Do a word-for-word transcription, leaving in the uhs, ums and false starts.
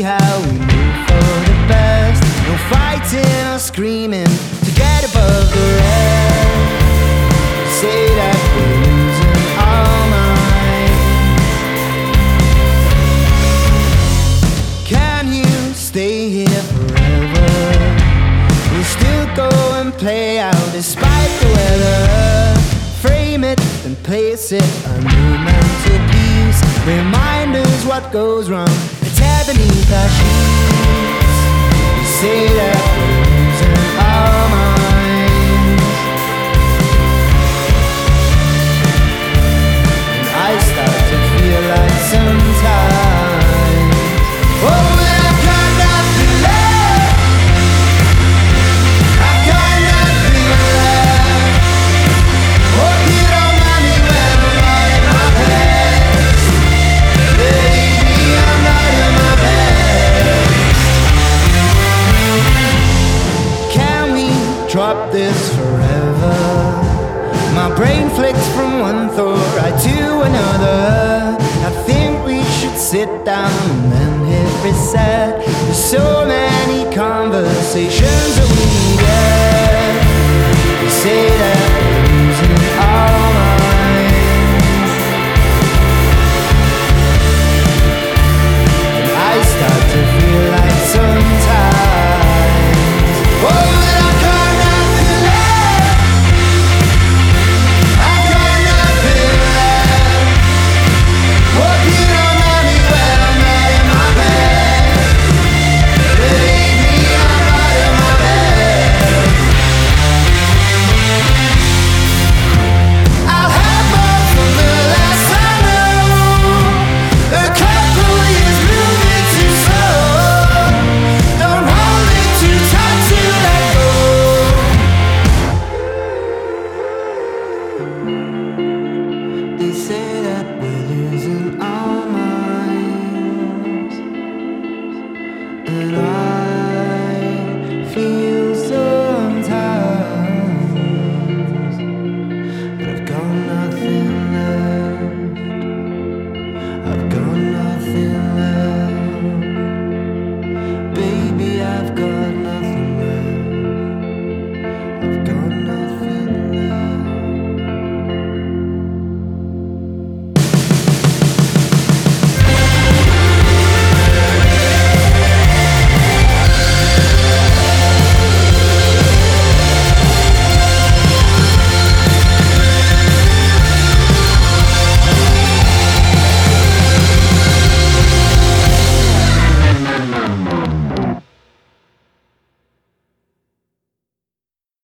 see how we move for the best. No fighting or screaming to get above the rest. Say that we're losing our minds. Can you stay here forever? We'll still go and play out despite the weather. Frame it and place it, a new mental piece. Remind us what goes wrong, it's tear beneath our sheets. You say that we're losing our minds, and I start to feel like sometimes, oh, I cannot believe, I cannot believe. Hope you don't mind me when I'm not in my bed. Baby, I'm not in my bed. Can we drop this forever? My brain flicks from one thought right to another. I think we should sit down and then hit reset. There's so many conversations that we need. You say that